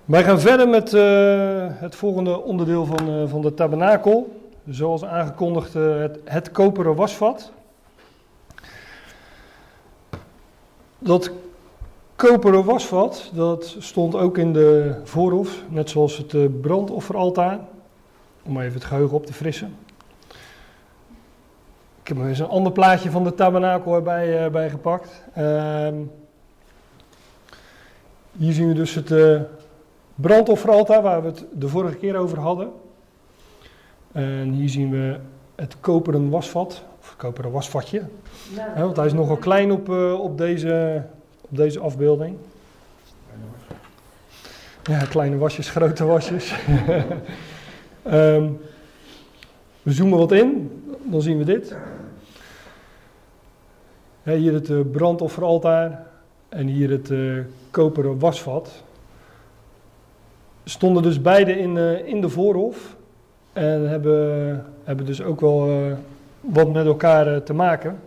Wij gaan verder met het volgende onderdeel van de tabernakel. Zoals aangekondigd het koperen wasvat. Dat koperen wasvat, dat stond ook in de voorhof, net zoals het brandofferaltaar. Om even het geheugen op te frissen. Ik heb er eens een ander plaatje van de tabernakel erbij bij gepakt. Hier zien we dus het brandofferaltaar waar we het de vorige keer over hadden. En hier zien we het koperen wasvat, of het koperen wasvatje. Ja, want hij is nogal klein op deze afbeelding. Ja, kleine wasjes, grote wasjes. We zoomen wat in, dan zien we dit. Hier het brandofferaltaar en hier het koperen wasvat. Stonden dus beide in de voorhof en hebben dus ook wel wat met elkaar te maken.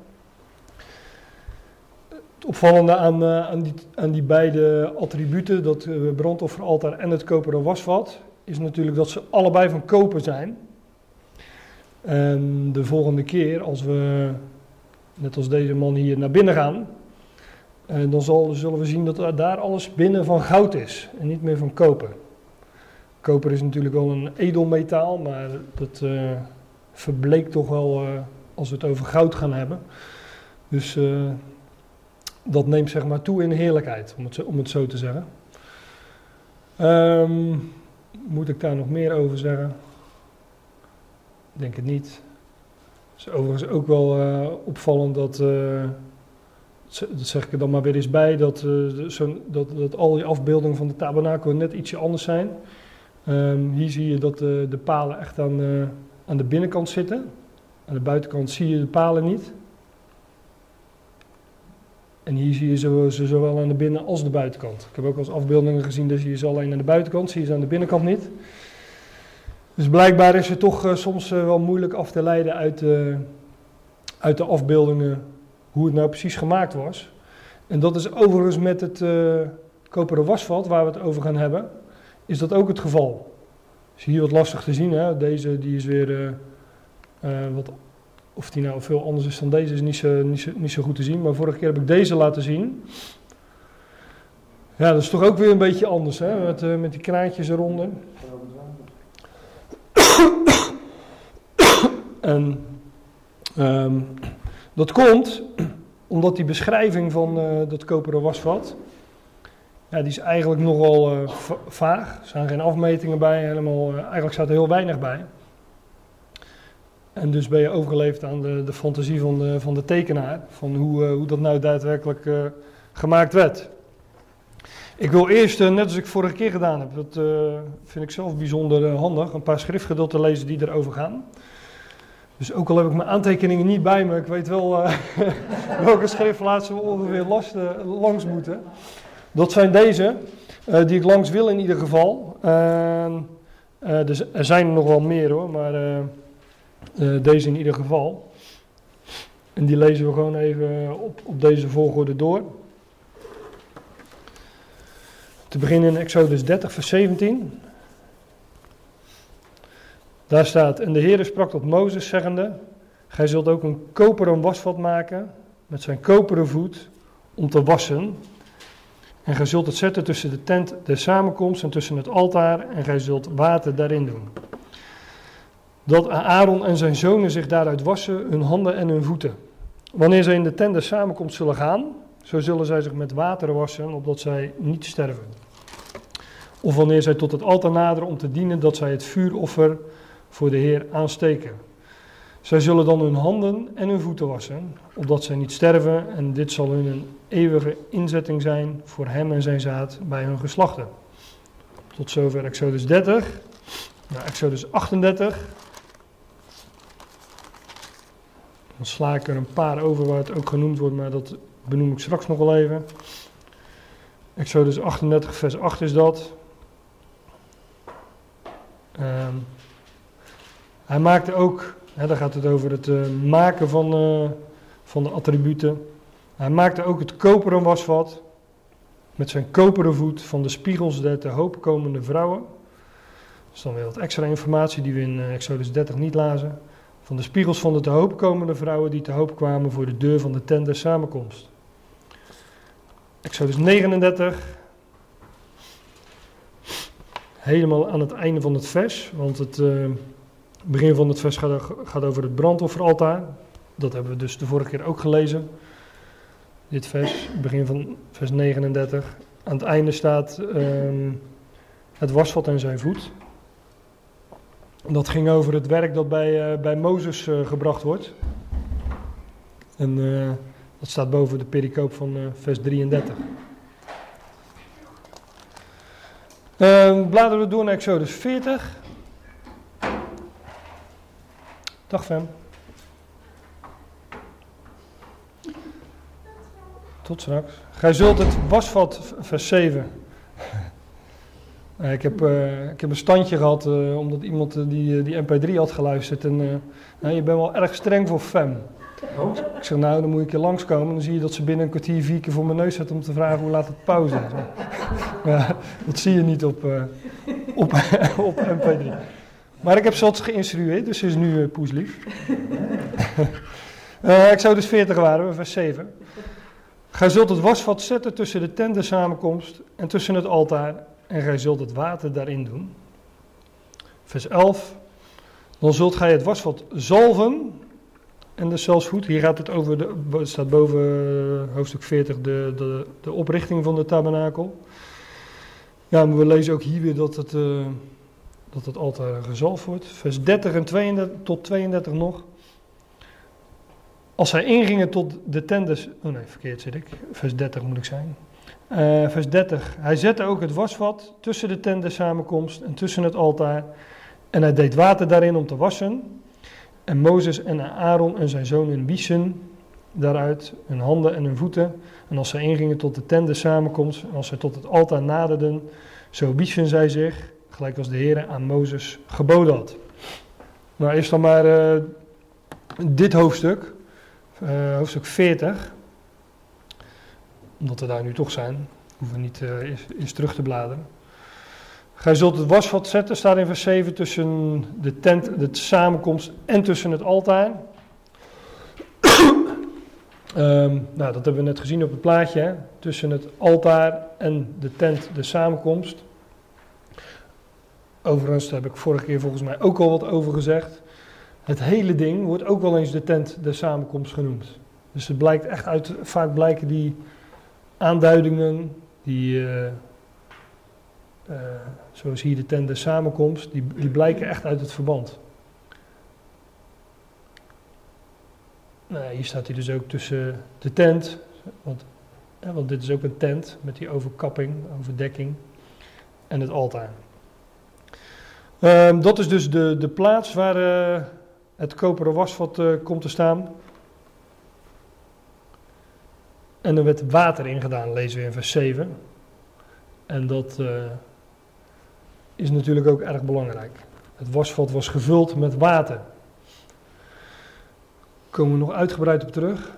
Het opvallende aan die beide attributen, dat brandofferaltaar en het koperen wasvat, is natuurlijk dat ze allebei van koper zijn. En de volgende keer, als we, net als deze man hier, naar binnen gaan, dan zullen we zien dat daar alles binnen van goud is en niet meer van koper. Koper is natuurlijk wel een edelmetaal, maar dat verbleekt toch wel als we het over goud gaan hebben. Dus dat neemt zeg maar toe in heerlijkheid, om het zo te zeggen. Moet ik daar nog meer over zeggen? Ik denk het niet. Het is overigens ook wel opvallend dat zeg ik er dan maar weer eens bij, dat al die afbeeldingen van de tabernakel net ietsje anders zijn. Hier zie je dat de palen echt aan de binnenkant zitten. Aan de buitenkant zie je de palen niet. En hier zie je ze zowel aan de binnen- als de buitenkant. Ik heb ook al eens afbeeldingen gezien, daar zie je ze alleen aan de buitenkant, zie je ze aan de binnenkant niet. Dus blijkbaar is het toch soms wel moeilijk af te leiden uit de afbeeldingen hoe het nou precies gemaakt was. En dat is overigens met het koperen wasvat, waar we het over gaan hebben, is dat ook het geval. Is hier wat lastig te zien, hè? Deze die is weer of die nou veel anders is dan deze is niet zo goed te zien. Maar vorige keer heb ik deze laten zien. Ja, dat is toch ook weer een beetje anders, hè? Met die kraantjes eronder. En dat komt omdat die beschrijving van dat koperen wasvat, ja, die is eigenlijk nogal vaag. Er zijn geen afmetingen bij, eigenlijk staat er heel weinig bij. En dus ben je overgeleverd aan de fantasie van de tekenaar, van hoe dat nou daadwerkelijk gemaakt werd. Ik wil eerst, net als ik vorige keer gedaan heb, dat vind ik zelf bijzonder handig, een paar schriftgedeelten lezen die erover gaan. Dus ook al heb ik mijn aantekeningen niet bij me, ik weet wel welke schriftplaatsen we ongeveer langs moeten. Dat zijn deze, die ik langs wil in ieder geval. Dus er zijn er nog wel meer hoor, maar deze in ieder geval. En die lezen we gewoon even op deze volgorde door. Te beginnen in Exodus 30 vers 17. Daar staat, en de Heere sprak tot Mozes zeggende, gij zult ook een koperen wasvat maken met zijn koperen voet om te wassen. En gij zult het zetten tussen de tent der samenkomst en tussen het altaar en gij zult water daarin doen. Dat Aaron en zijn zonen zich daaruit wassen, hun handen en hun voeten. Wanneer zij in de tent der samenkomst zullen gaan, zo zullen zij zich met water wassen, opdat zij niet sterven. Of wanneer zij tot het altaar naderen om te dienen, dat zij het vuuroffer voor de Heer aansteken. Zij zullen dan hun handen en hun voeten wassen, opdat zij niet sterven, en dit zal hun een eeuwige inzetting zijn voor hem en zijn zaad bij hun geslachten. Tot zover Exodus 30. Nou, Exodus 38. Dan sla ik er een paar over waar het ook genoemd wordt, maar dat benoem ik straks nog wel even. Exodus 38 vers 8 is dat. Hij maakte ook, daar gaat het over het maken van de attributen. Hij maakte ook het koperen wasvat. met zijn koperen voet van de spiegels der te hoop komende vrouwen. Dat is dan weer wat extra informatie die we in Exodus 30 niet lazen. Van de spiegels van de te hoop komende vrouwen die te hoop kwamen voor de deur van de tent der samenkomst. Exodus 39. Helemaal aan het einde van het vers, want het begin van het vers gaat over het brandofferaltaar. Dat hebben we dus de vorige keer ook gelezen. Dit vers, begin van vers 39. Aan het einde staat het wasvat en zijn voet. Dat ging over het werk dat bij Mozes gebracht wordt. En dat staat boven de pericoop van vers 33. Bladeren we door naar Exodus 40. Dag Fem. Tot straks. Gij zult het wasvat, vers 7. Ik heb een standje gehad omdat iemand die MP3 had geluisterd. En je bent wel erg streng voor Fem. Oh. Ik zeg, nou, dan moet ik je langskomen. Dan zie je dat ze binnen een kwartier 4 keer voor mijn neus zet om te vragen hoe laat het pauze is. Ja, dat zie je niet op MP3. Maar ik heb ze altijd geïnstrueerd, dus ze is nu poeslief. Exodus 40 waren we, vers 7. Gij zult het wasvat zetten tussen de tent der samenkomst en tussen het altaar. En gij zult het water daarin doen. Vers 11. Dan zult gij het wasvat zalven en de celsvoet. Hier gaat het over, staat boven hoofdstuk 40, de oprichting van de tabernakel. Ja, maar we lezen ook hier weer dat het altaar gezalfd wordt. Vers 30 en 32 tot 32 nog. Als zij ingingen tot de tent oh nee, verkeerd zit ik. Vers 30 moet ik zijn. Vers 30. Hij zette ook het wasvat tussen de tent der samenkomst en tussen het altaar. En hij deed water daarin om te wassen. En Mozes en Aaron en zijn zonen wieschen daaruit hun handen en hun voeten. En als zij ingingen tot de tent der samenkomst en als zij tot het altaar naderden, zo wieschen zij zich, gelijk als de Heere aan Mozes geboden had. Nou, eerst dan maar dit hoofdstuk, hoofdstuk 40. Omdat we daar nu toch zijn, hoeven we niet eens terug te bladeren. Gij zult het wasvat zetten, staat in vers 7, tussen de tent, de samenkomst en tussen het altaar. Nou, dat hebben we net gezien op het plaatje. Hè? Tussen het altaar en de tent, de samenkomst. Overigens, daar heb ik vorige keer volgens mij ook al wat over gezegd. Het hele ding wordt ook wel eens de tent, de samenkomst genoemd. Dus het blijkt echt uit, vaak blijken die aanduidingen, zoals hier de tent der samenkomst, die blijken echt uit het verband. Nou, hier staat hij dus ook tussen de tent, want dit is ook een tent met die overkapping, overdekking, en het altaar. Dat is dus de plaats waar het koperen wasvat komt te staan. En er werd water ingedaan, lezen we in vers 7. En dat is natuurlijk ook erg belangrijk. Het wasvat was gevuld met water. Daar komen we nog uitgebreid op terug.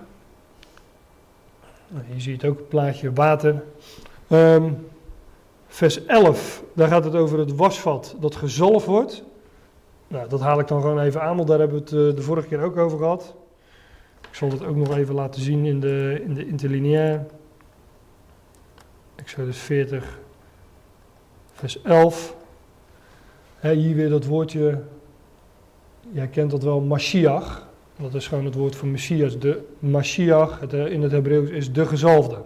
Hier zie je het ook, het plaatje water. Vers 11, daar gaat het over het wasvat dat gezalfd wordt. Nou, dat haal ik dan gewoon even aan, want daar hebben we het de vorige keer ook over gehad. Ik zal het ook nog even laten zien in de interlineair. Exodus 40, vers 11. Hier weer dat woordje, jij kent dat wel, Mashiach. Dat is gewoon het woord voor Messias. De Mashiach, in het Hebreeuws, is de gezalfde.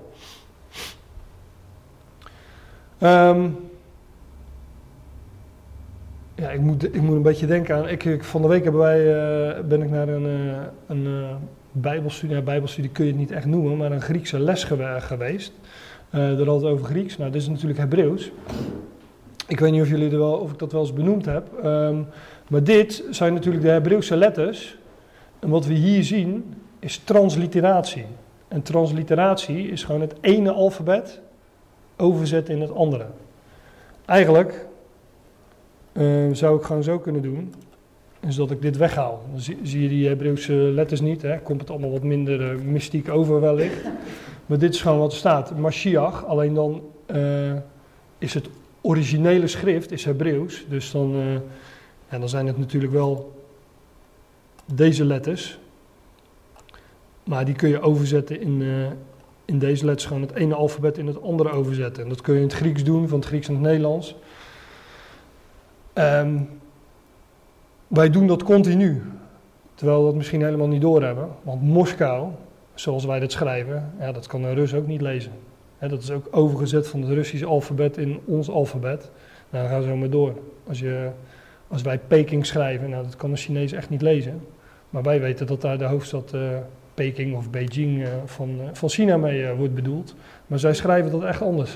Ja, ik moet een beetje denken aan. Van de week ben ik naar een bijbelstudie. Ja, bijbelstudie kun je het niet echt noemen, maar een Griekse les geweest. Daar had het over Grieks. Nou, dit is natuurlijk Hebreeuws. Ik weet niet of ik dat wel eens benoemd heb. Maar dit zijn natuurlijk de Hebreeuwse letters. En wat we hier zien is transliteratie. En transliteratie is gewoon het ene alfabet overzetten in het andere. Eigenlijk zou ik gewoon zo kunnen doen, is dat ik dit weghaal. Dan zie je die Hebreeuwse letters niet, hè? Komt het allemaal wat minder mystiek over wellicht. Maar dit is gewoon wat er staat. Mashiach, alleen dan is het originele schrift is Hebreeuws. Dus dan zijn het natuurlijk wel deze letters. Maar die kun je overzetten in deze letters. Gewoon het ene alfabet in het andere overzetten. En dat kun je in het Grieks doen, van het Grieks naar het Nederlands. Wij doen dat continu. Terwijl we dat misschien helemaal niet doorhebben. Want Moskou, zoals wij dat schrijven, dat kan een Rus ook niet lezen. Dat is ook overgezet van het Russische alfabet in ons alfabet. Nou, dan gaan we zo maar door. Als wij Peking schrijven, dat kan een Chinees echt niet lezen. Maar wij weten dat daar de hoofdstad Peking of Beijing van China mee wordt bedoeld. Maar zij schrijven dat echt anders.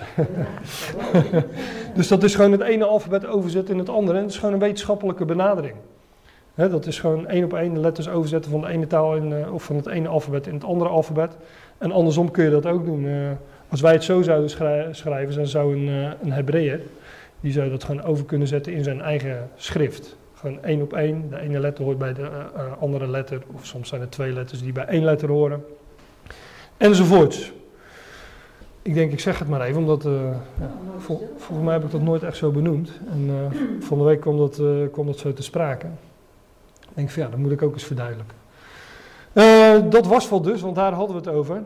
Dus dat is gewoon het ene alfabet overzetten in het andere. En dat is gewoon een wetenschappelijke benadering. Dat is gewoon 1 op 1 de letters overzetten van de ene taal of van het ene alfabet in het andere alfabet. En andersom kun je dat ook doen. Als wij het zo zouden schrijven, dan zou een Hebreeër, die zou dat gewoon over kunnen zetten in zijn eigen schrift. Gewoon 1 op 1, de ene letter hoort bij de andere letter, of soms zijn er 2 letters die bij 1 letter horen. Enzovoorts. Ik zeg het maar even, omdat volgens mij heb ik dat nooit echt zo benoemd. En van de week kwam dat zo te sprake. Ik denk van dat moet ik ook eens verduidelijken. Dat wasvat dus, want daar hadden we het over.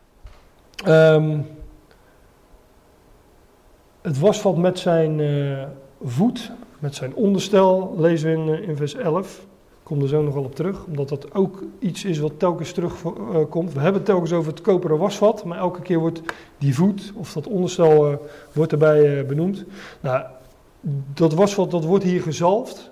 Het wasvat met zijn voet, met zijn onderstel, lezen we in vers 11. Ik kom er zo nog wel op terug, omdat dat ook iets is wat telkens terugkomt. We hebben het telkens over het koperen wasvat, maar elke keer wordt die voet of dat onderstel wordt erbij benoemd. Nou, dat wasvat dat wordt hier gezalfd.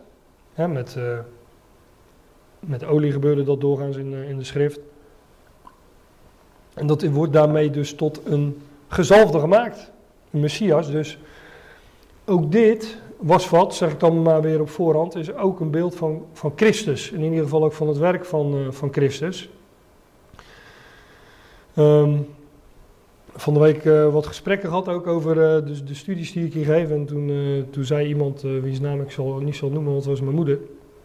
Met olie gebeurde dat doorgaans in de schrift. En dat wordt daarmee dus tot een gezalfde gemaakt. Een Messias. Dus ook dit wasvat, zeg ik dan maar weer op voorhand, is ook een beeld van Christus. In ieder geval ook van het werk van Christus. Van de week wat gesprekken gehad ook over de studies die ik hier geef. En toen zei iemand, wiens naam ik niet zal noemen, want het was mijn moeder.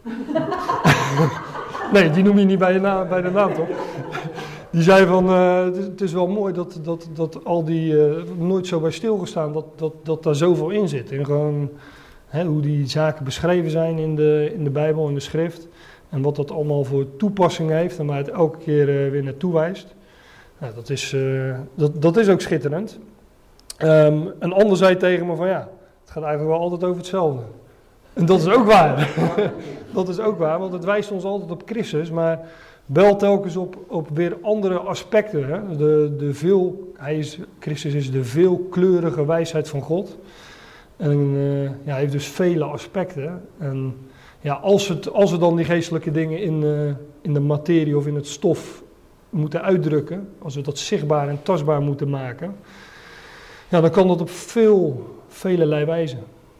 Nee, die noem je niet bij de naam toch? Die zei van, het is wel mooi dat al die, nooit zo bij stilgestaan, dat daar zoveel in zit. En gewoon hoe die zaken beschreven zijn in de Bijbel, in de schrift. En wat dat allemaal voor toepassing heeft en waar het elke keer weer naartoe wijst. Nou, dat is ook schitterend. Een ander zei tegen me van het gaat eigenlijk wel altijd over hetzelfde. En dat is ook waar. Dat is ook waar, want het wijst ons altijd op Christus, maar wel telkens op weer andere aspecten. Hè? Christus is de veelkleurige wijsheid van God. En hij heeft dus vele aspecten. En als we dan die geestelijke dingen in de materie of in het stof moeten uitdrukken, als we dat zichtbaar en tastbaar moeten maken, dan kan dat op velelei wijzen.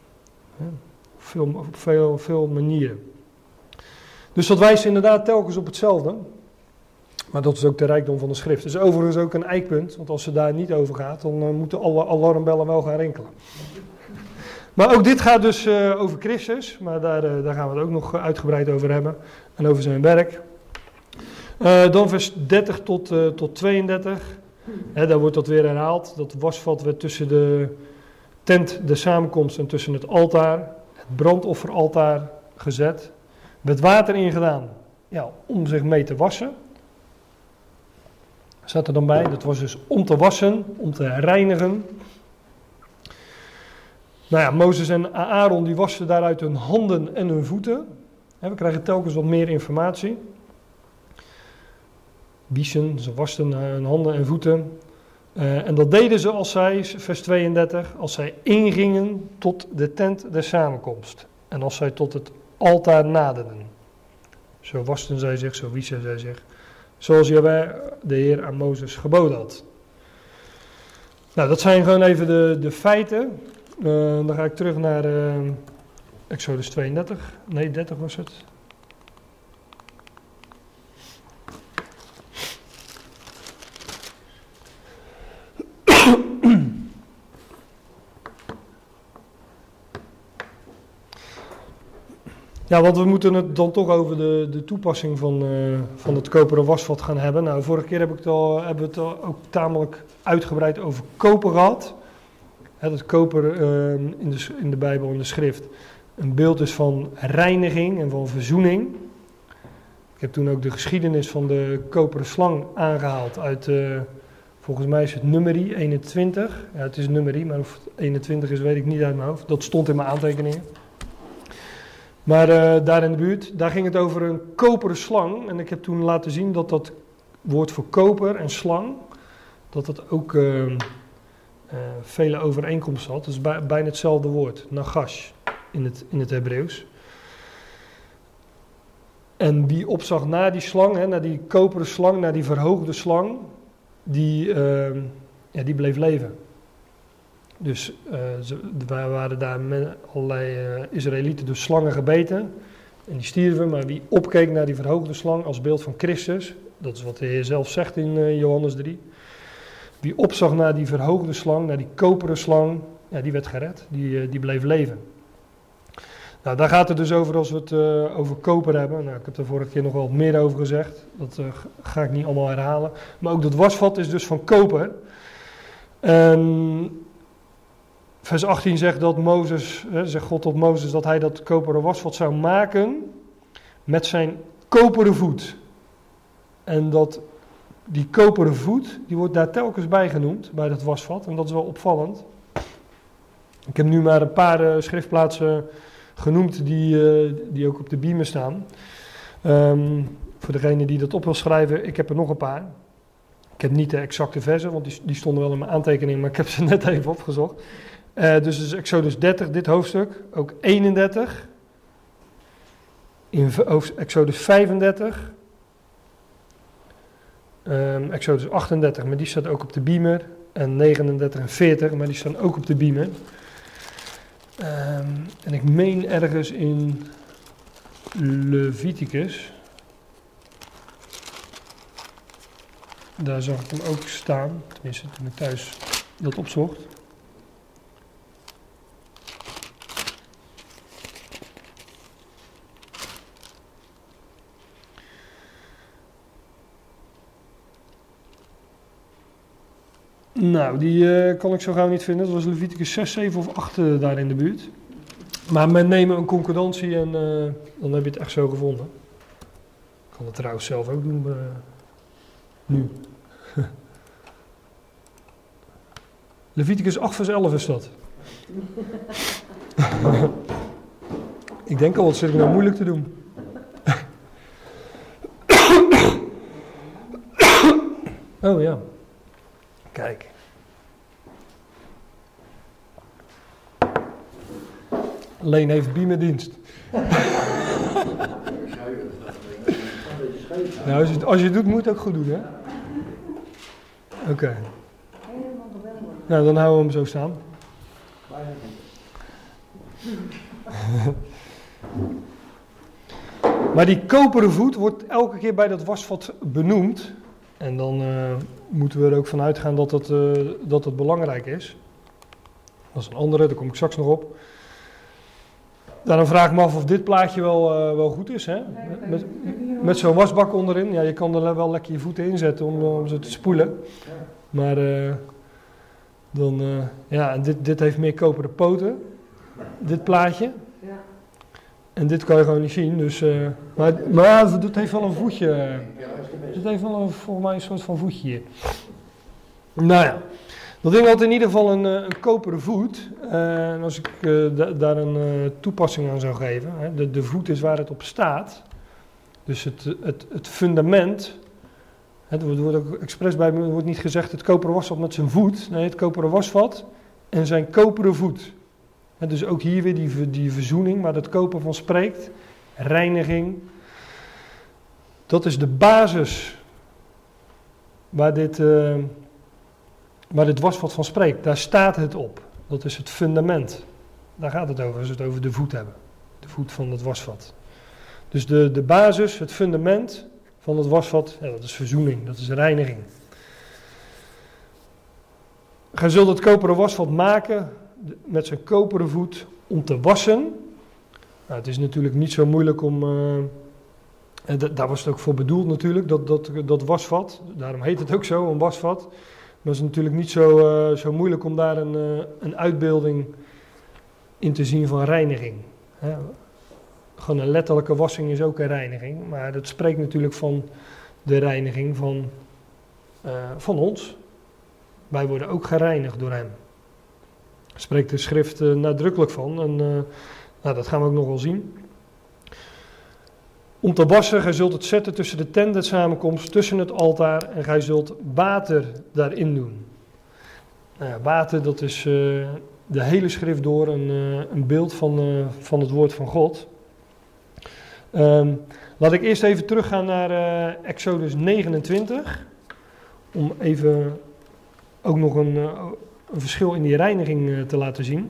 Op veel manieren. Dus dat wijst inderdaad telkens op hetzelfde. Maar dat is ook de rijkdom van de schrift. Het is overigens ook een eikpunt, want als het daar niet over gaat, dan moeten alle alarmbellen wel gaan rinkelen. Maar ook dit gaat dus over Christus, maar daar gaan we het ook nog uitgebreid over hebben. En over zijn werk. Dan vers 30 tot 32. Daar wordt dat weer herhaald. Dat wasvat werd tussen de tent, de samenkomst en tussen het altaar, het brandofferaltaar gezet. Werd water ingedaan om zich mee te wassen. Staat er dan bij. Dat was dus om te wassen, om te reinigen. Mozes en Aaron die wassen daaruit hun handen en hun voeten. We krijgen telkens wat meer informatie. Wieschen, ze wasten hun handen en voeten. En dat deden ze als zij, vers 32, als zij ingingen tot de tent der samenkomst. En als zij tot het altaar naderden. Zo wasten zij zich, zo wieschen zij zich. Zoals Jahweh, de Heer, aan Mozes geboden had. Nou, dat zijn gewoon even de feiten. Dan ga ik terug naar Exodus 32. Nee, 30 was het. Ja, want we moeten het dan toch over de toepassing van het koperen wasvat gaan hebben. Nou, vorige keer hebben we het al ook tamelijk uitgebreid over koper gehad. Dat koper in de Bijbel, in de schrift, een beeld is van reiniging en van verzoening. Ik heb toen ook de geschiedenis van de koperen slang aangehaald uit, volgens mij is het Numeri 21. Ja, het is Numeri, maar of het 21 is weet ik niet uit mijn hoofd. Dat stond in mijn aantekeningen. Maar daar in de buurt, daar ging het over een koperen slang. En ik heb toen laten zien dat dat woord voor koper en slang, dat dat ook vele overeenkomsten had. Dat is bijna hetzelfde woord, nagash, in het Hebreeuws. En die opzag naar die slang, naar die koperen slang, naar die verhoogde slang, die bleef leven. Dus wij waren daar met allerlei Israëlieten door slangen gebeten. En die stierven, maar wie opkeek naar die verhoogde slang als beeld van Christus, dat is wat de Heer zelf zegt in Johannes 3. Wie opzag naar die verhoogde slang, naar die koperen slang, die werd gered, die bleef leven. Nou, daar gaat het dus over als we het over koper hebben. Nou, ik heb er vorige keer nog wel wat meer over gezegd. Dat ga ik niet allemaal herhalen. Maar ook dat wasvat is dus van koper. Vers 18 zegt dat zegt God tot Mozes dat hij dat koperen wasvat zou maken met zijn koperen voet. En dat die koperen voet, die wordt daar telkens bij genoemd, bij dat wasvat. En dat is wel opvallend. Ik heb nu maar een paar schriftplaatsen genoemd die ook op de beamer staan. Voor degene die dat op wil schrijven, ik heb er nog een paar. Ik heb niet de exacte versen, want die stonden wel in mijn aantekening, maar ik heb ze net even opgezocht. Dus het is Exodus 30, dit hoofdstuk, ook 31. In Exodus 35. Exodus 38, maar die staat ook op de beamer. En 39 en 40, maar die staan ook op de beamer. En ik meen ergens in Leviticus. Daar zag ik hem ook staan. Tenminste, toen ik thuis dat opzocht. Nou, die kan ik zo gauw niet vinden. Dat was Leviticus 6, 7 of 8 daar in de buurt. Maar men nemen een concordantie en dan heb je het echt zo gevonden. Ik kan het trouwens zelf ook doen nu. Leviticus 8 vers 11 is dat. Ik denk al, wat zit ik nou moeilijk te doen. Oh ja. Kijk. Leen heeft beamerdienst. Nou, als je het doet, moet je het ook goed doen, hè? Oké. Nou, dan houden we hem zo staan. Maar die koperen voet wordt elke keer bij dat wasvat benoemd. En dan moeten we er ook van uitgaan dat het belangrijk is. Dat is een andere, daar kom ik straks nog op. Daarom vraag ik me af of dit plaatje wel goed is. Hè? Met zo'n wasbak onderin. Ja, je kan er wel lekker je voeten in zetten om ze te spoelen. Maar dit heeft meer koperen poten. Dit plaatje. En dit kan je gewoon niet zien. Dus, maar dit heeft wel een voetje. Dit heeft wel volgens mij een soort van voetje hier. Nou ja. Dat ding had in ieder geval een koperen voet. En als ik daar een toepassing aan zou geven. Hè, de voet is waar het op staat. Dus het fundament. Er wordt ook expres bij me wordt niet gezegd het koperen wasvat met zijn voet. Nee, het koperen wasvat en zijn koperen voet. Hè, dus ook hier weer die verzoening waar het koper van spreekt. Reiniging. Dat is de basis waar dit wasvat van spreekt. Daar staat het op. Dat is het fundament. Daar gaat het over als we het over de voet hebben. De voet van het wasvat. Dus de basis, het fundament van het wasvat, dat is verzoening, dat is reiniging. Gij zult het koperen wasvat maken met zijn koperen voet om te wassen. Nou, het is natuurlijk niet zo moeilijk om, daar was het ook voor bedoeld natuurlijk, dat wasvat. Daarom heet het ook zo, een wasvat. Maar het is natuurlijk niet zo moeilijk om daar een uitbeelding in te zien van reiniging. Hè. Gewoon een letterlijke wassing is ook een reiniging, maar dat spreekt natuurlijk van de reiniging van ons. Wij worden ook gereinigd door hem. Daar spreekt de schrift nadrukkelijk van en nou, dat gaan we ook nog wel zien. Om te wassen, gij zult het zetten tussen de tent der samenkomst, tussen het altaar en gij zult water daarin doen. Nou ja, water, dat is de hele schrift door een beeld van het woord van God. Laat ik eerst even teruggaan naar Exodus 29, om even ook nog een verschil in die reiniging te laten zien.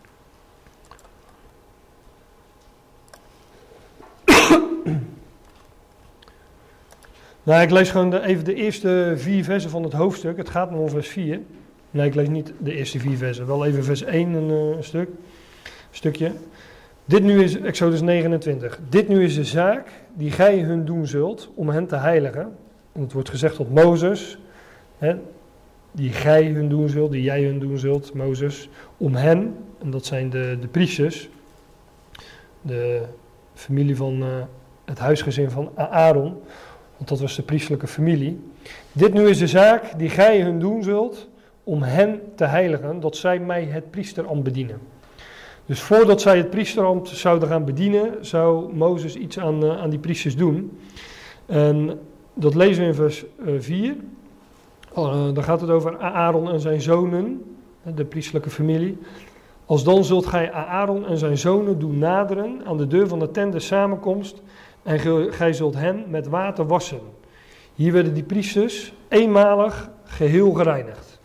Nou, ik lees gewoon even de eerste 4 versen van het hoofdstuk. Het gaat nog om vers 4. Nee, ik lees niet de eerste 4 versen. Wel even vers 1 een stukje. Dit nu is, Exodus 29. Dit nu is de zaak die gij hun doen zult om hen te heiligen. En het wordt gezegd tot Mozes. Hè, die gij hun doen zult, die jij hun doen zult, Mozes. Om hen, en dat zijn de priesters. De familie van het huisgezin van Aaron. Want dat was de priestelijke familie. Dit nu is de zaak die gij hun doen zult om hen te heiligen, dat zij mij het priesterambt bedienen. Dus voordat zij het priesterambt zouden gaan bedienen, zou Mozes iets aan die priesters doen. En dat lezen we in vers 4. Dan gaat het over Aaron en zijn zonen, de priestelijke familie. Alsdan zult gij Aaron en zijn zonen doen naderen aan de deur van de tent der samenkomst en gij zult hen met water wassen. Hier werden die priesters eenmalig geheel gereinigd.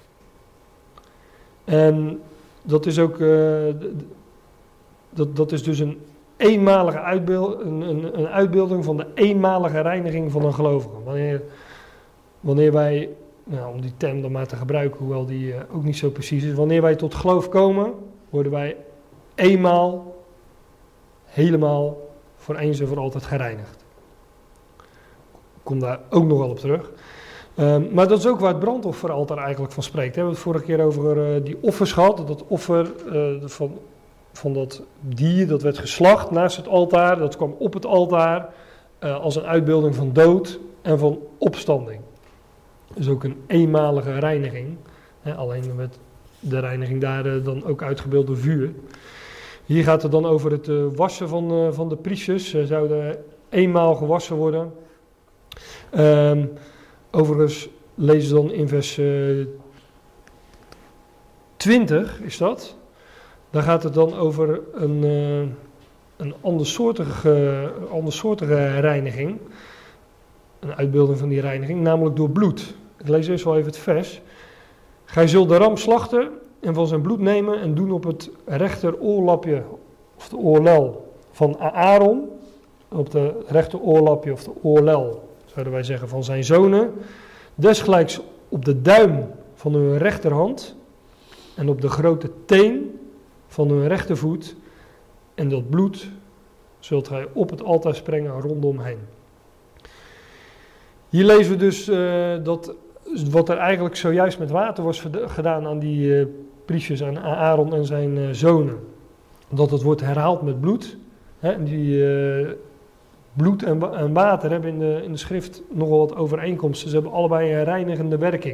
En dat is ook, dat is dus een eenmalige een uitbeelding van de eenmalige reiniging van een gelovige. Wanneer wij, nou, om die term dan maar te gebruiken, hoewel die ook niet zo precies is. Wanneer wij tot geloof komen, worden wij eenmaal, helemaal, voor eens en voor altijd gereinigd. Ik kom daar ook nog wel op terug. Maar dat is ook waar het brandofferaltaar eigenlijk van spreekt. We hebben het vorige keer over die offers gehad. Dat offer van dat dier, dat werd geslacht naast het altaar. Dat kwam op het altaar als een uitbeelding van dood en van opstanding. Dus ook een eenmalige reiniging. Alleen werd de reiniging daar dan ook uitgebeeld door vuur. Hier gaat het dan over het wassen van de priesters. Ze zouden eenmaal gewassen worden. Overigens lezen we dan in vers 20, is dat. Daar gaat het dan over een andersoortige reiniging. Een uitbeelding van die reiniging, namelijk door bloed. Ik lees eerst wel even het vers. Gij zult de ram slachten en van zijn bloed nemen en doen op het rechter oorlapje, of de oorlel van Aaron. Op de rechter oorlapje, of de oorlel, zouden wij zeggen, van zijn zonen. Desgelijks op de duim van hun rechterhand en op de grote teen van hun rechtervoet. En dat bloed zult gij op het altaar sprengen rondom heen. Hier lezen we dus dat wat er eigenlijk zojuist met water was gedaan aan die priesters, aan Aaron en zijn zonen. Dat het wordt herhaald met bloed. En die bloed en water hebben in de schrift nogal wat overeenkomsten. Ze hebben allebei een reinigende werking.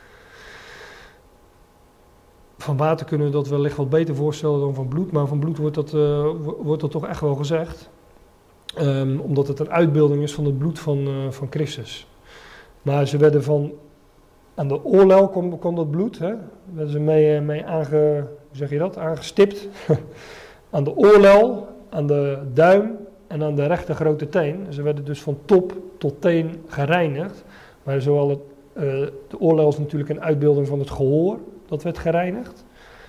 Van water kunnen we dat wellicht wat beter voorstellen dan van bloed. Maar van bloed wordt dat toch echt wel gezegd. Omdat het een uitbeelding is van het bloed van Christus. Maar ze werden aan de oorlel kwam dat bloed. Werden ze mee aangestipt. Aan de oorlel, aan de duim en aan de rechter grote teen. Ze werden dus van top tot teen gereinigd. Maar zowel de oorlel is natuurlijk een uitbeelding van het gehoor. Dat werd gereinigd.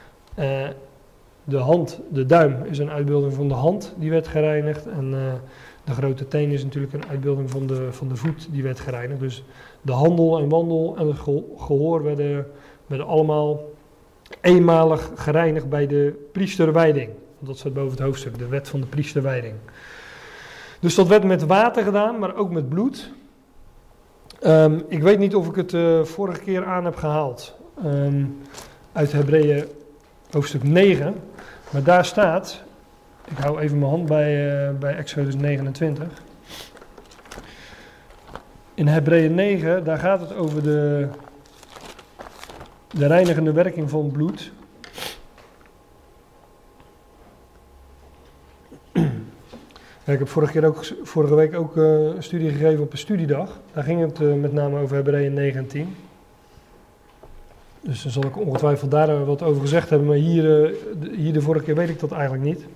De duim is een uitbeelding van de hand. Die werd gereinigd. En de grote teen is natuurlijk een uitbeelding van de voet. Die werd gereinigd. Dus de handel en wandel en het gehoor werden allemaal eenmalig gereinigd bij de priesterwijding. Want dat staat boven het hoofdstuk, de wet van de priesterwijding. Dus dat werd met water gedaan, maar ook met bloed. Ik weet niet of ik het vorige keer aan heb gehaald. Uit Hebreeën hoofdstuk 9. Maar daar staat, ik hou even mijn hand bij Exodus 29. In Hebreeën 9, daar gaat het over de reinigende werking van bloed. Ja, ik heb vorige week ook een studie gegeven op een studiedag. Daar ging het met name over Hebreeën 9 en 10. Dus dan zal ik ongetwijfeld daar wat over gezegd hebben. Maar hier de vorige keer weet ik dat eigenlijk niet.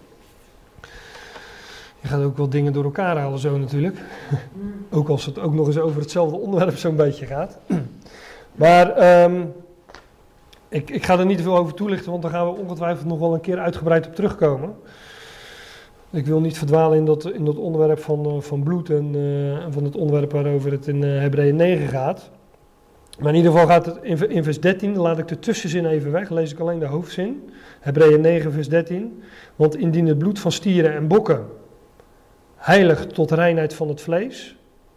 Je gaat ook wel dingen door elkaar halen zo natuurlijk. Ook als het ook nog eens over hetzelfde onderwerp zo'n beetje gaat. Maar ik ga er niet te veel over toelichten, want daar gaan we ongetwijfeld nog wel een keer uitgebreid op terugkomen. Ik wil niet verdwalen in dat onderwerp van bloed en van het onderwerp waarover het in Hebreeën 9 gaat. Maar in ieder geval gaat het in vers 13, dan laat ik de tussenzin even weg, lees ik alleen de hoofdzin. Hebreeën 9 vers 13. Want indien het bloed van stieren en bokken heiligt tot reinheid van het vlees.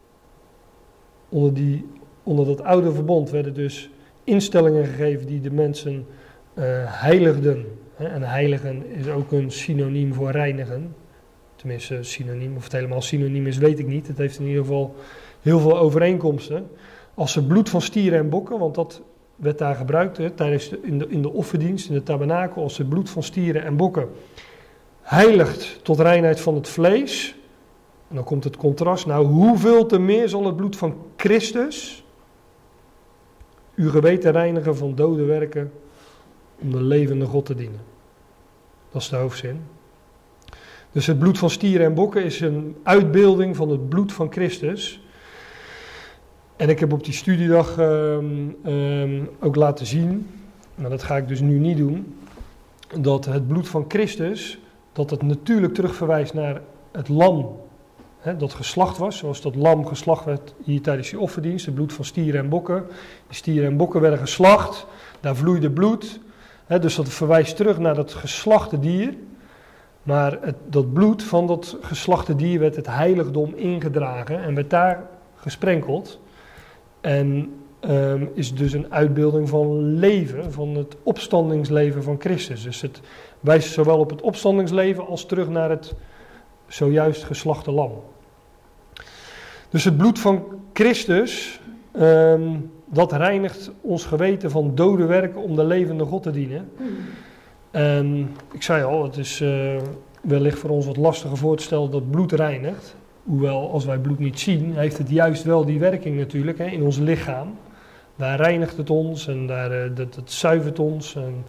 Onder dat oude verbond werden dus instellingen gegeven die de mensen heiligden. En heiligen is ook een synoniem voor reinigen. Tenminste synoniem, of het helemaal synoniem is, weet ik niet. Het heeft in ieder geval heel veel overeenkomsten. Als ze bloed van stieren en bokken, want dat werd daar gebruikt tijdens in de offerdienst, in de tabernakel, als ze bloed van stieren en bokken heiligt tot reinheid van het vlees. En dan komt het contrast. Nou, hoeveel te meer zal het bloed van Christus uw geweten reinigen van dode werken om de levende God te dienen. Dat is de hoofdzin. Dus het bloed van stieren en bokken is een uitbeelding van het bloed van Christus. En ik heb op die studiedag ook laten zien, maar dat ga ik dus nu niet doen, dat het bloed van Christus, dat het natuurlijk terugverwijst naar het lam dat geslacht was, zoals dat lam geslacht werd hier tijdens die offerdienst, het bloed van stieren en bokken. Die stieren en bokken werden geslacht, daar vloeide bloed, dus dat verwijst terug naar dat geslachte dier. Maar dat bloed van dat geslachte dier werd het heiligdom ingedragen en werd daar gesprenkeld. En is dus een uitbeelding van leven, van het opstandingsleven van Christus. Dus het wijst zowel op het opstandingsleven als terug naar het zojuist geslachte lam. Dus het bloed van Christus, dat reinigt ons geweten van dode werken om de levende God te dienen. En ik zei al, het is wellicht voor ons wat lastiger voor te stellen dat bloed reinigt. Hoewel, als wij bloed niet zien, heeft het juist wel die werking natuurlijk in ons lichaam. Daar reinigt het ons en dat zuivert ons en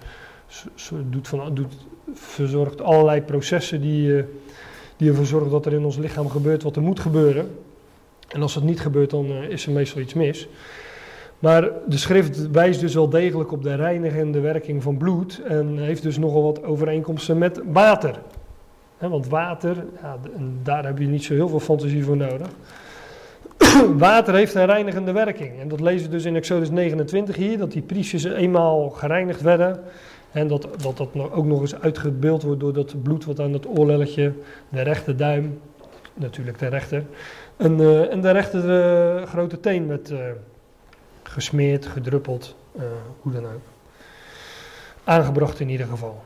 verzorgt allerlei processen die ervoor zorgen dat er in ons lichaam gebeurt wat er moet gebeuren. En als dat niet gebeurt, dan is er meestal iets mis. Maar de schrift wijst dus wel degelijk op de reinigende werking van bloed en heeft dus nogal wat overeenkomsten met water. Want water, daar heb je niet zo heel veel fantasie voor nodig. Water heeft een reinigende werking. En dat lezen we dus in Exodus 29 hier, dat die priesters eenmaal gereinigd werden. En dat ook nog eens uitgebeeld wordt door dat bloed wat aan het oorlelletje, de rechterduim, natuurlijk de rechter, en de rechter grote teen werd gesmeerd, gedruppeld, hoe dan ook. Aangebracht in ieder geval.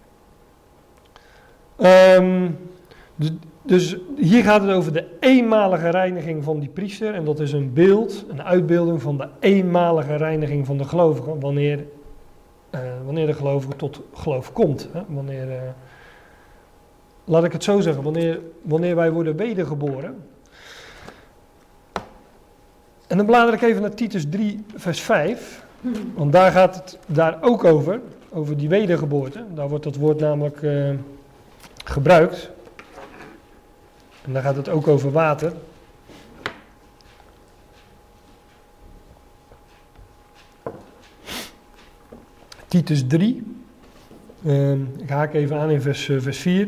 Dus hier gaat het over de eenmalige reiniging van die priester. En dat is een beeld, een uitbeelding van de eenmalige reiniging van de gelovigen. Wanneer de gelovige tot geloof komt. Laat ik het zo zeggen, wanneer wij worden wedergeboren. En dan blader ik even naar Titus 3 vers 5. Want daar gaat het daar ook over die wedergeboorte. Daar wordt dat woord namelijk gebruikt. En daar gaat het ook over water. Titus 3. Ik haak even aan in vers 4.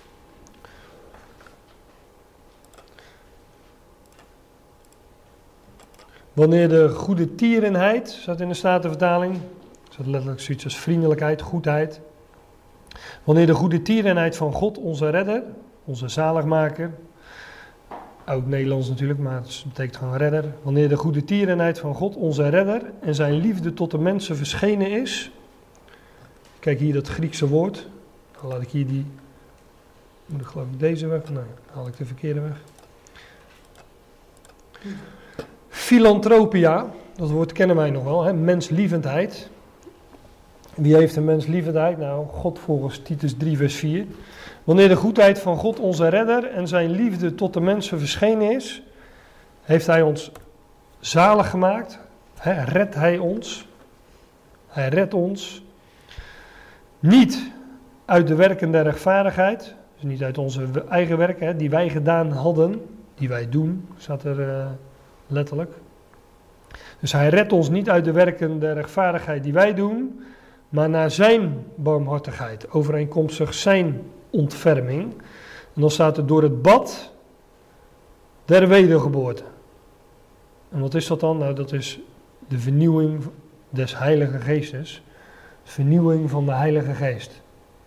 Wanneer de goede tierenheid, staat in de Statenvertaling, staat letterlijk zoiets als vriendelijkheid, goedheid. Wanneer de goede tierenheid van God, onze redder, onze zaligmaker, ook Nederlands natuurlijk, maar het betekent gewoon redder. Wanneer de goede tierenheid van God, onze redder, en zijn liefde tot de mensen verschenen is. Kijk hier dat Griekse woord. Dan laat ik hier die, moet ik geloof ik deze weg? Nee, dan haal ik de verkeerde weg. Philanthropia, dat woord kennen wij nog wel, hè? Menslievendheid. Wie heeft een menslievendheid? Nou, God volgens Titus 3 vers 4. Wanneer de goedheid van God onze redder en zijn liefde tot de mensen verschenen is, heeft hij ons zalig gemaakt. Redt hij ons. Hij redt ons. Niet uit de werken der rechtvaardigheid. Dus niet uit onze eigen werken, die wij gedaan hadden. Die wij doen, staat er letterlijk. Dus hij redt ons niet uit de werken der rechtvaardigheid die wij doen, maar naar zijn barmhartigheid, overeenkomstig zijn ontferming. En dan staat er door het bad der wedergeboorte. En wat is dat dan? Nou, dat is de vernieuwing des Heilige Geestes. Vernieuwing van de Heilige Geest.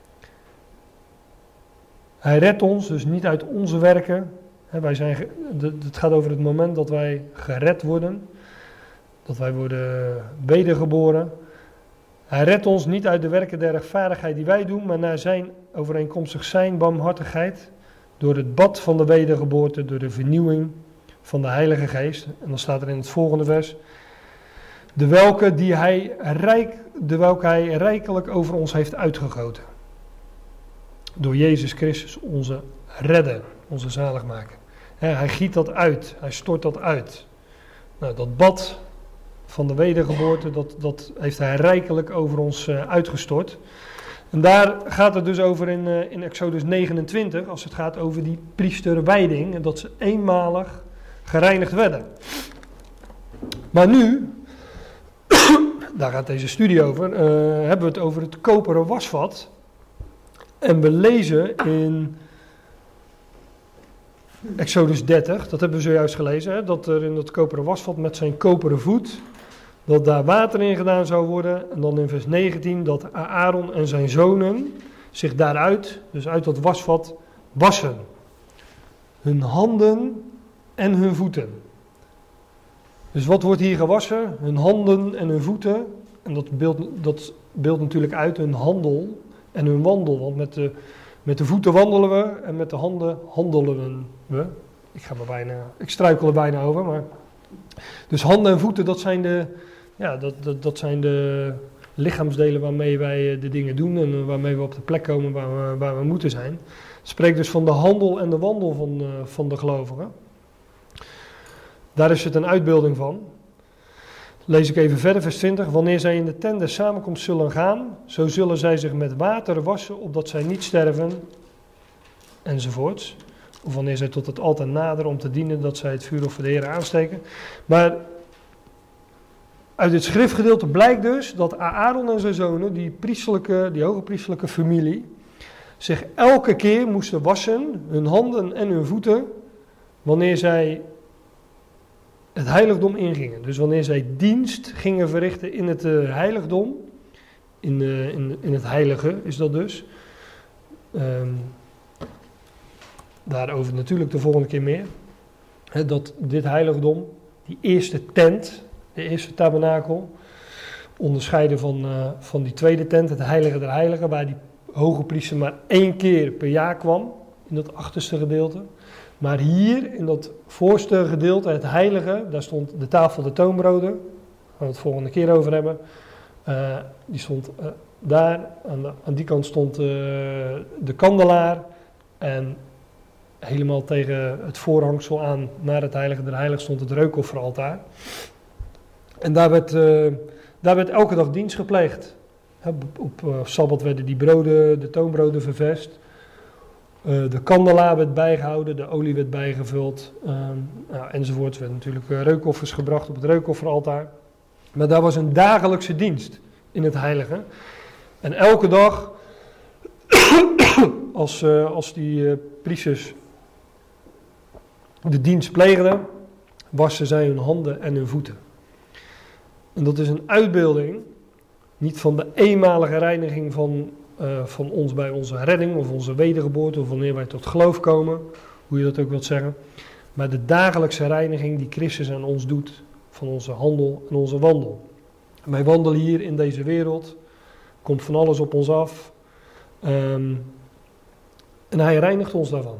Hij redt ons dus niet uit onze werken. Het gaat over het moment dat wij gered worden. Dat wij worden wedergeboren. Hij redt ons niet uit de werken der rechtvaardigheid die wij doen, maar naar zijn, overeenkomstig zijn barmhartigheid, door het bad van de wedergeboorte, door de vernieuwing van de Heilige Geest. En dan staat er in het volgende vers, de welke hij rijkelijk over ons heeft uitgegoten. Door Jezus Christus, onze redder, onze zaligmaker. Hij giet dat uit, hij stort dat uit. Nou, dat bad van de wedergeboorte, dat heeft hij rijkelijk over ons uitgestort. En daar gaat het dus over in Exodus 29, als het gaat over die priesterwijding, en dat ze eenmalig gereinigd werden. Maar nu, daar gaat deze studie over, hebben we het over het koperen wasvat. En we lezen in Exodus 30, dat hebben we zojuist gelezen, hè, dat er in dat koperen wasvat met zijn koperen voet, dat daar water in gedaan zou worden. En dan in vers 19 dat Aaron en zijn zonen zich daaruit, dus uit dat wasvat, wassen. Hun handen en hun voeten. Dus wat wordt hier gewassen? Hun handen en hun voeten. En dat beeldt natuurlijk uit hun handel en hun wandel. Want met de voeten wandelen we en met de handen handelen we. Ik struikel er bijna over. Maar. Dus handen en voeten, dat zijn de lichaamsdelen waarmee wij de dingen doen en waarmee we op de plek komen waar we moeten zijn. Het spreekt dus van de handel en de wandel van de gelovigen. Daar is het een uitbeelding van. Lees ik even verder, vers 20. Wanneer zij in de tent der samenkomst zullen gaan, zo zullen zij zich met water wassen, opdat zij niet sterven, enzovoorts. Of wanneer zij tot het altaar naderen om te dienen, dat zij het vuur voor de Heer aansteken. Maar uit het schriftgedeelte blijkt dus dat Aaron en zijn zonen, die hoge priesterlijke familie, zich elke keer moesten wassen, hun handen en hun voeten, wanneer zij het heiligdom ingingen. Dus wanneer zij dienst gingen verrichten in het heiligdom, in het heilige is dat dus. Daarover natuurlijk de volgende keer meer. Dat dit heiligdom, die eerste tent, de eerste tabernakel, onderscheiden van die tweede tent, het heilige der heiligen, waar die hoge priester maar 1 keer per jaar kwam, in dat achterste gedeelte. Maar hier, in dat voorste gedeelte, het heilige, daar stond de tafel der toonbroden, daar gaan we het volgende keer over hebben. Die stond daar, aan die kant stond de kandelaar en helemaal tegen het voorhangsel aan naar het heilige der heiligen stond het reukofferaltaar. En daar werd elke dag dienst gepleegd. Op Sabbat werden de toonbroden ververst. De kandelaar werd bijgehouden, de olie werd bijgevuld, enzovoort. Er werden natuurlijk reukoffers gebracht op het reukofferaltaar. Maar daar was een dagelijkse dienst in het heilige. En elke dag, als die priesters de dienst pleegden, wassen zij hun handen en hun voeten. En dat is een uitbeelding, niet van de eenmalige reiniging van van ons bij onze redding of onze wedergeboorte of wanneer wij tot geloof komen, hoe je dat ook wilt zeggen. Maar de dagelijkse reiniging die Christus aan ons doet van onze handel en onze wandel. Wij wandelen hier in deze wereld, komt van alles op ons af en hij reinigt ons daarvan.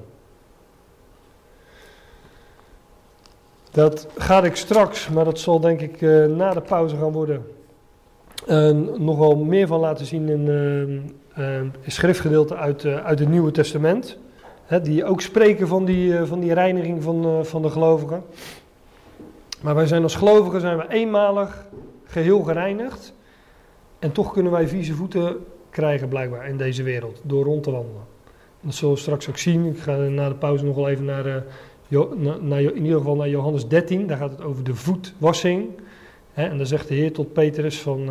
Dat ga ik straks, maar dat zal denk ik na de pauze gaan worden, nog wel meer van laten zien in schriftgedeelten uit het Nieuwe Testament. Die ook spreken van die reiniging van de gelovigen. Maar wij zijn als gelovigen zijn we eenmalig geheel gereinigd. En toch kunnen wij vieze voeten krijgen blijkbaar in deze wereld, door rond te wandelen. Dat zullen we straks ook zien. Ik ga na de pauze nog wel even in ieder geval naar Johannes 13. Daar gaat het over de voetwassing. En dan zegt de Heer tot Petrus van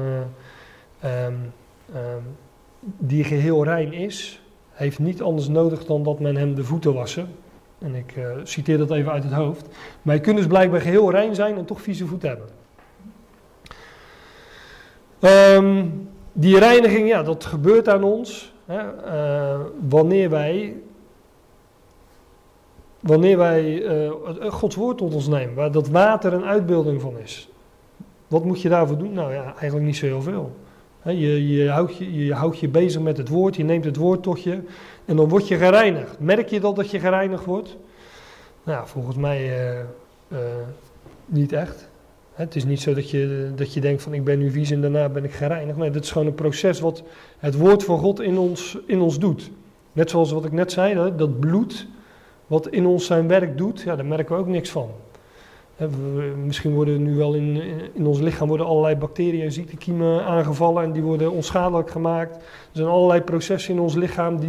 die geheel rein is, heeft niet anders nodig dan dat men hem de voeten wassen. En ik citeer dat even uit het hoofd. Maar je kunt dus blijkbaar geheel rein zijn en toch vieze voeten hebben. Die reiniging, ja, dat gebeurt aan ons. Wanneer wij Gods woord tot ons nemen, waar dat water een uitbeelding van is. Wat moet je daarvoor doen? Nou ja, eigenlijk niet zo heel veel. Je houdt je bezig met het woord, je neemt het woord tot je en dan word je gereinigd. Merk je dat je gereinigd wordt? Nou, volgens mij niet echt. Het is niet zo dat je denkt van ik ben nu vies en daarna ben ik gereinigd. Nee, dit is gewoon een proces wat het woord van God in ons doet. Net zoals wat ik net zei, dat bloed wat in ons zijn werk doet, ja, daar merken we ook niks van. Misschien worden nu wel in ons lichaam worden allerlei bacteriën en ziektekiemen aangevallen en die worden onschadelijk gemaakt. Er zijn allerlei processen in ons lichaam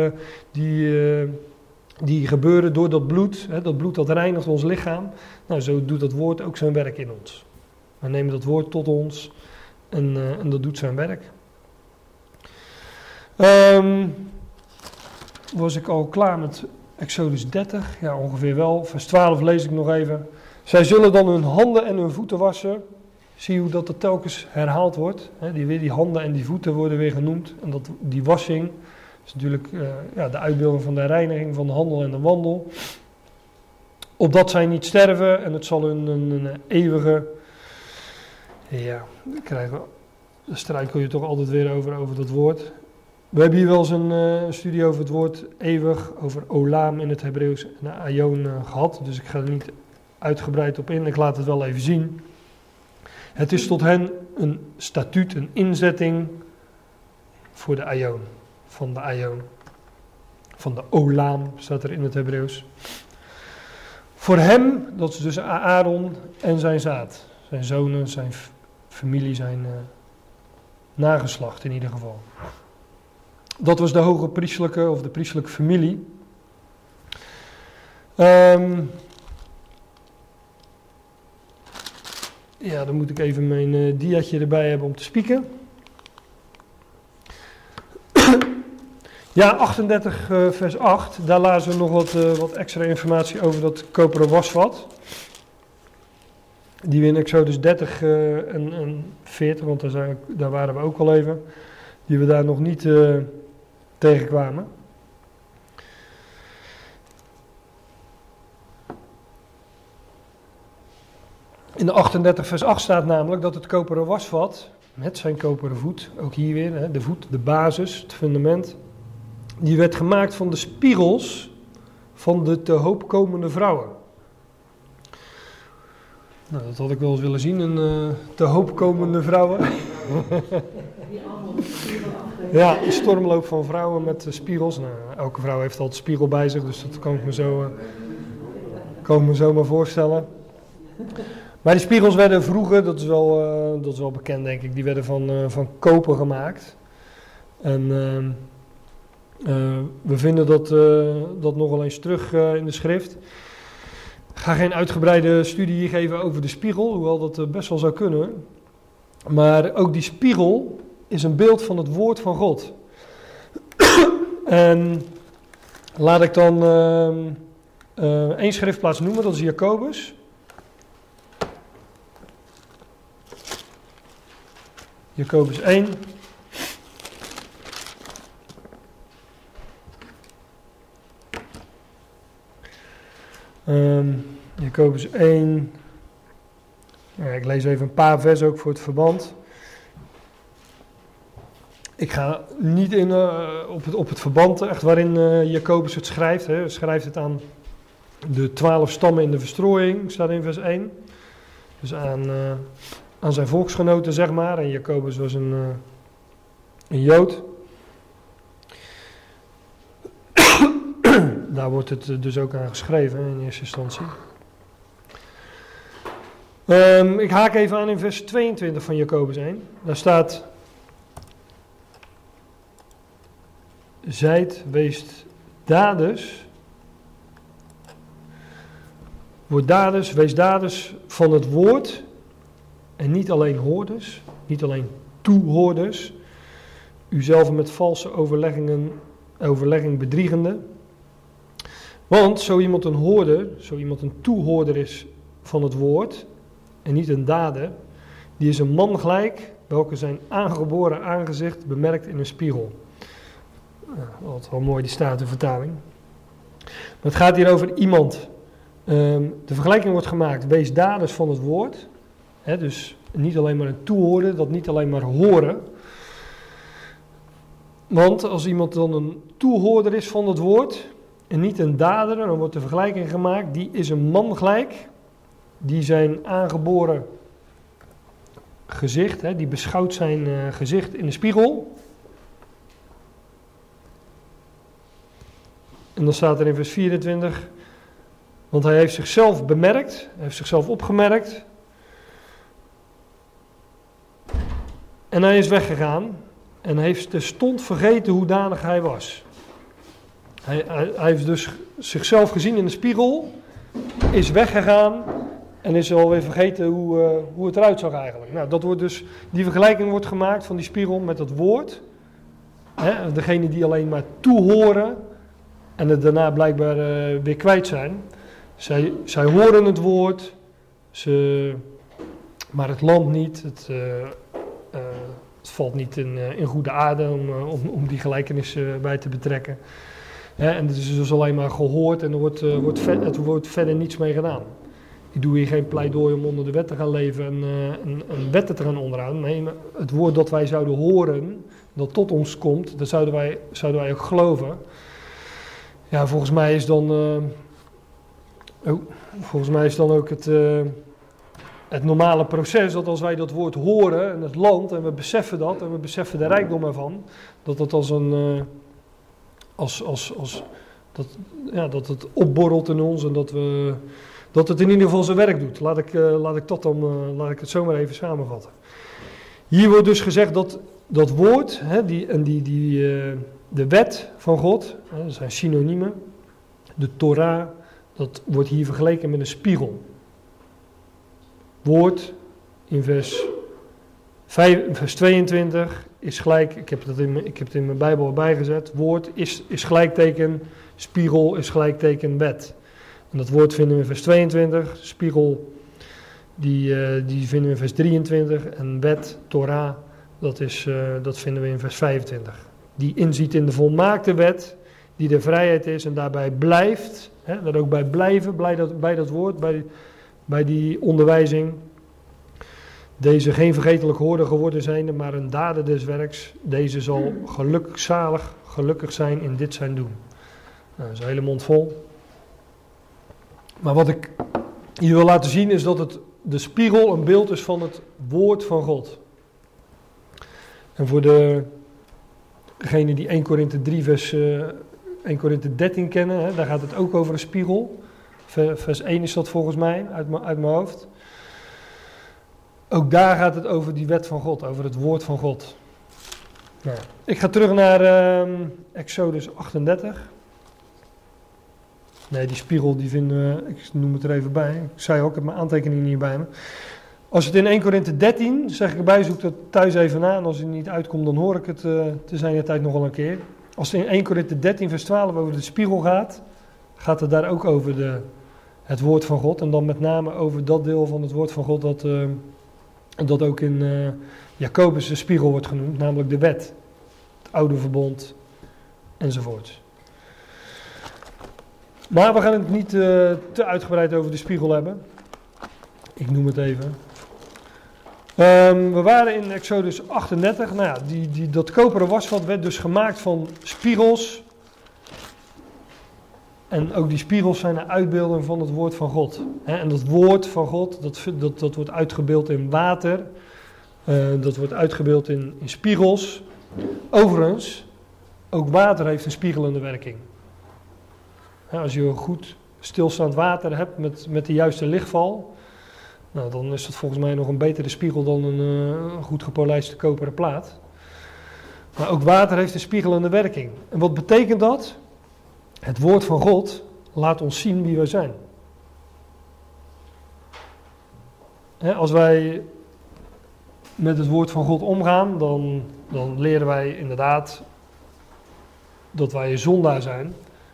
die gebeuren door dat bloed. Dat bloed dat reinigt ons lichaam. Nou, zo doet dat woord ook zijn werk in ons. We nemen dat woord tot ons en dat doet zijn werk. Was ik al klaar met Exodus 30? Ja, ongeveer wel. Vers 12 lees ik nog even. Zij zullen dan hun handen en hun voeten wassen. Zie hoe dat er telkens herhaald wordt. Die handen en die voeten worden weer genoemd. En die wassing is natuurlijk de uitbeelding van de reiniging van de handel en de wandel. Opdat zij niet sterven en het zal hun een eeuwige... Ja, daar struikel je toch altijd weer over dat woord. We hebben hier wel eens een studie over het woord eeuwig, over olam in het Hebreeuws en aion gehad. Dus ik ga er niet uitgebreid op in, ik laat het wel even zien. Het is tot hen een statuut, een inzetting voor de aion, van de aion. Van de olam staat er in het Hebreeuws. Voor hem, dat is dus Aaron en zijn zaad. Zijn zonen, zijn familie, zijn nageslacht in ieder geval. Dat was de hoge priestelijke of de priestelijke familie. Ja, dan moet ik even mijn diaatje erbij hebben om te spieken. Ja, 38 vers 8, daar lazen we nog wat extra informatie over dat koperen wasvat. Die we in Exodus 30 en 40, want daar waren we ook al even, die we daar nog niet tegenkwamen. In de 38 vers 8 staat namelijk dat het koperen wasvat, met zijn koperen voet, ook hier weer, de voet, de basis, het fundament, die werd gemaakt van de spiegels van de te hoop komende vrouwen. Nou, dat had ik wel eens willen zien, een te hoop komende vrouwen. Ja, een stormloop van vrouwen met spiegels. Nou, elke vrouw heeft altijd een spiegel bij zich, dus dat kan ik me zo maar voorstellen. Maar die spiegels werden vroeger, dat is wel bekend denk ik, die werden van koper gemaakt. En we vinden dat nogal eens terug in de schrift. Ik ga geen uitgebreide studie hier geven over de spiegel, hoewel dat best wel zou kunnen. Maar ook die spiegel is een beeld van het woord van God. En laat ik dan één schriftplaats noemen, dat is Jacobus. Jacobus 1. Jacobus 1. Ja, ik lees even een paar versen ook voor het verband. Ik ga niet in op het verband echt waarin Jacobus het schrijft. Hè. Hij schrijft het aan de 12 stammen in de verstrooiing, staat in vers 1. Dus aan zijn volksgenoten, zeg maar. En Jacobus was een Jood. Daar wordt het dus ook aan geschreven in eerste instantie. Ik haak even aan in vers 22 van Jacobus 1. Daar staat: zijt, weest daders. Word daders, wees daders van het woord. En niet alleen hoorders, niet alleen toehoorders. Uzelf met valse overlegging bedriegende. Want zo iemand een hoorder, zo iemand een toehoorder is van het woord en niet een dader, die is een man gelijk, welke zijn aangeboren aangezicht bemerkt in een spiegel. Wat wel mooi, die Statenvertaling. Maar het gaat hier over iemand. De vergelijking wordt gemaakt, wees daders van het woord. Hè, dus niet alleen maar een toehoorder, dat niet alleen maar horen. Want als iemand dan een toehoorder is van het woord en niet een dader, dan wordt de vergelijking gemaakt, die is een man gelijk, die zijn aangeboren gezicht, hè, die beschouwt zijn gezicht in de spiegel. En dan staat er in vers 24, want hij heeft zichzelf bemerkt, hij heeft zichzelf opgemerkt en hij is weggegaan en heeft terstond vergeten hoedanig hij was. Hij heeft dus zichzelf gezien in de spiegel, is weggegaan en is alweer vergeten hoe het eruit zag eigenlijk. Nou, dat wordt dus, die vergelijking wordt gemaakt van die spiegel met het woord. Hè, degene die alleen maar toehoren en het daarna blijkbaar weer kwijt zijn. Zij horen het woord, maar het landt niet, het valt niet in goede aarde om die gelijkenis bij te betrekken. En het is dus alleen maar gehoord en er wordt verder niets mee gedaan. Ik doe hier geen pleidooi om onder de wet te gaan leven en wetten te gaan onderhouden. Nee, maar het woord dat wij zouden horen, dat tot ons komt, dat zouden wij ook geloven. Ja, volgens mij is dan ook het normale proces dat als wij dat woord horen en het land en we beseffen dat en we beseffen de rijkdom ervan, dat het als een dat het opborrelt in ons en dat het in ieder geval zijn werk doet. Laat ik het zomaar even samenvatten. Hier wordt dus gezegd dat woord, hè, de wet van God, hè, dat zijn synoniemen, de Torah, dat wordt hier vergeleken met een spiegel. Woord in vers 22 is gelijk, ik heb het in mijn Bijbel erbij gezet, woord is gelijkteken, spiegel is gelijkteken wet. En dat woord vinden we in vers 22, spiegel die vinden we in vers 23 en wet, Torah, dat vinden we in vers 25. Die inziet in de volmaakte wet, die de vrijheid is en daarbij blijft, hè, daar ook bij blijven, bij dat woord, bij die onderwijzing. Deze geen vergetelijk hoorder geworden zijnde, maar een dader des werks. Deze zal gelukkig zijn in dit zijn doen. Nou, dat is een hele mond vol. Maar wat ik hier wil laten zien is dat de spiegel een beeld is van het woord van God. En voor degene die 1 Korinthe 3 vers 1 Korinthe 13 kennen, hè, daar gaat het ook over een spiegel. Vers 1 is dat volgens mij, uit mijn hoofd. Ook daar gaat het over die wet van God, over het woord van God. Nou, ik ga terug naar Exodus 38. Nee, die spiegel die vinden we, ik noem het er even bij. Ik zei ook, ik heb mijn aantekeningen niet bij me. Als het in 1 Korinthe 13, zeg ik erbij, zoek dat thuis even na. En als het niet uitkomt, dan hoor ik het te zijn de tijd nog wel een keer. Als het in 1 Korinthe 13 vers 12 over de spiegel gaat het daar ook over het woord van God. En dan met name over dat deel van het woord van God dat ook in Jacobus de spiegel wordt genoemd, namelijk de wet, het oude verbond enzovoort. Maar we gaan het niet te uitgebreid over de spiegel hebben. Ik noem het even. We waren in Exodus 38. Nou ja, dat koperen wasvat werd dus gemaakt van spiegels. En ook die spiegels zijn een uitbeelding van het woord van God. En dat woord van God, dat wordt uitgebeeld in water. Dat wordt uitgebeeld in spiegels. Overigens, ook water heeft een spiegelende werking. Als je goed stilstaand water hebt met de juiste lichtval, nou, dan is dat volgens mij nog een betere spiegel dan een goed gepolijste koperen plaat. Maar ook water heeft een spiegelende werking. En wat betekent dat? Het woord van God laat ons zien wie wij zijn. Als wij met het woord van God omgaan, dan leren wij inderdaad dat wij een zondaar zijn.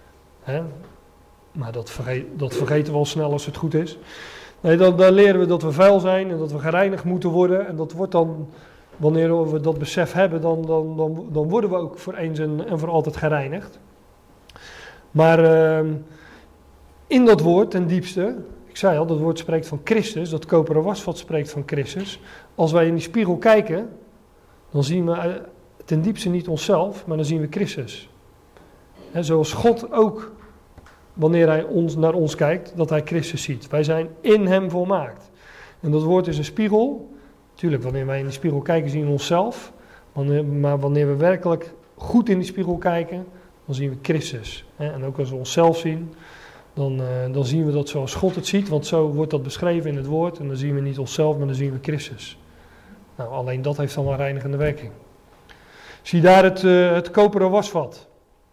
Maar dat vergeten we al snel als het goed is. Nee, dan leren we dat we vuil zijn en dat we gereinigd moeten worden. En dat wordt dan, wanneer we dat besef hebben, dan worden we ook voor eens en voor altijd gereinigd. Maar in dat woord ten diepste, ik zei al, dat woord spreekt van Christus, dat koperen wasvat spreekt van Christus. Als wij in die spiegel kijken, dan zien we ten diepste niet onszelf, maar dan zien we Christus. Zoals God ook, wanneer hij naar ons kijkt, dat hij Christus ziet. Wij zijn in hem volmaakt. En dat woord is een spiegel. Tuurlijk, wanneer wij in die spiegel kijken, zien we onszelf. Maar wanneer we werkelijk goed in die spiegel kijken, dan zien we Christus. En ook als we onszelf zien, dan zien we dat zoals God het ziet. Want zo wordt dat beschreven in het woord. En dan zien we niet onszelf, maar dan zien we Christus. Nou, alleen dat heeft dan een reinigende werking. Zie daar het koperen wasvat.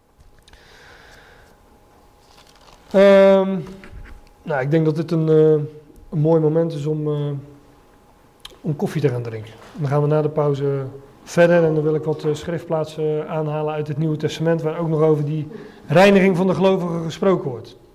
Nou, ik denk dat dit een mooi moment is om koffie te gaan drinken. Dan gaan we na de pauze verder en dan wil ik wat schriftplaatsen aanhalen uit het Nieuwe Testament, waar ook nog over die reiniging van de gelovigen gesproken wordt.